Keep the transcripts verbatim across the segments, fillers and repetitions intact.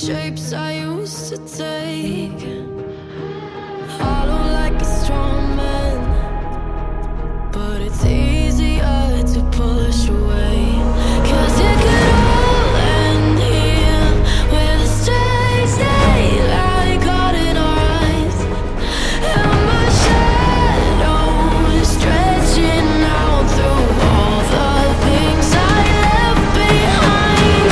shapes I used to take, hollow like a strong man, but it's easier to push away. Cause it could all end here with a strange daylight caught in our eyes, and my shadow is stretching out through all the things I left behind.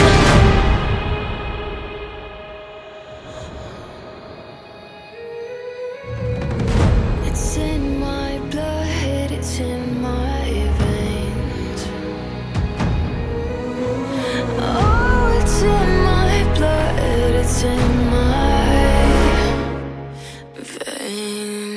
It's in my blood, it's in my veins. Oh, it's in my blood, it's in my veins.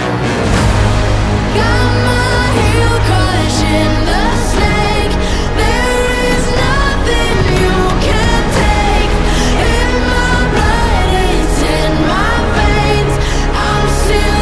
Got my heel crushing the snake. There is nothing you can take. In my blood, it's in my veins. I'm still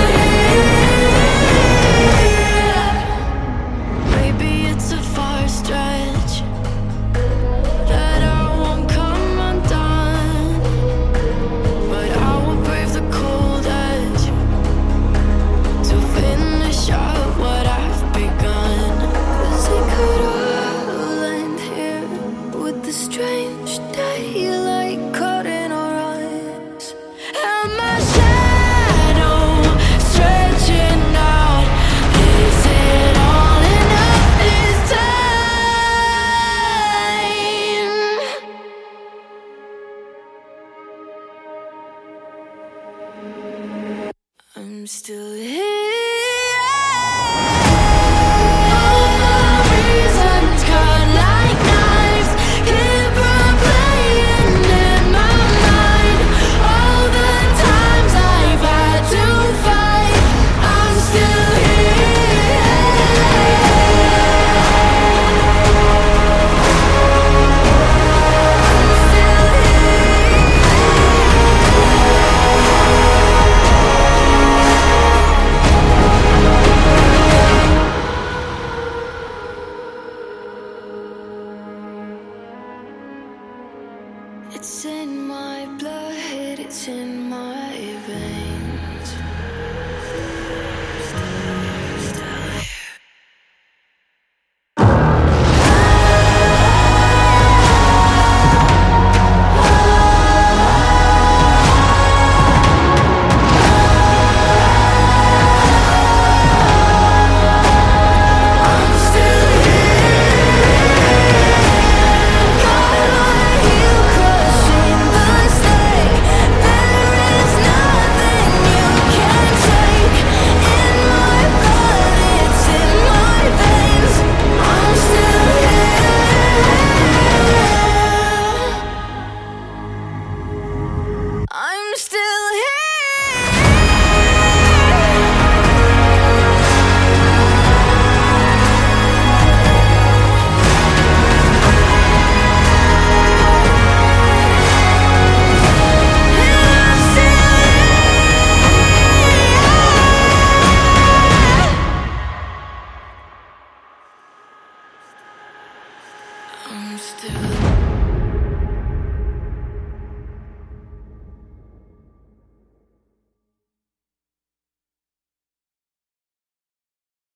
here. Maybe it's a far stretch that I won't come undone, but I will brave the cold edge to finish up what I've begun. Cause it could all end here with the strange daylight caught in our eyes, and my shadow stretching out. Is it all enough this time? I'm still here. All the reasons cut like knives, keep replaying in my mind. All the times I've had to fight, I'm still here. It's in my blood, it's in my veins. I'm still here. Got my heel crushing the snake. There is nothing you can take. In my blood, it's in my veins. I'm still here. I'm still here. I'm still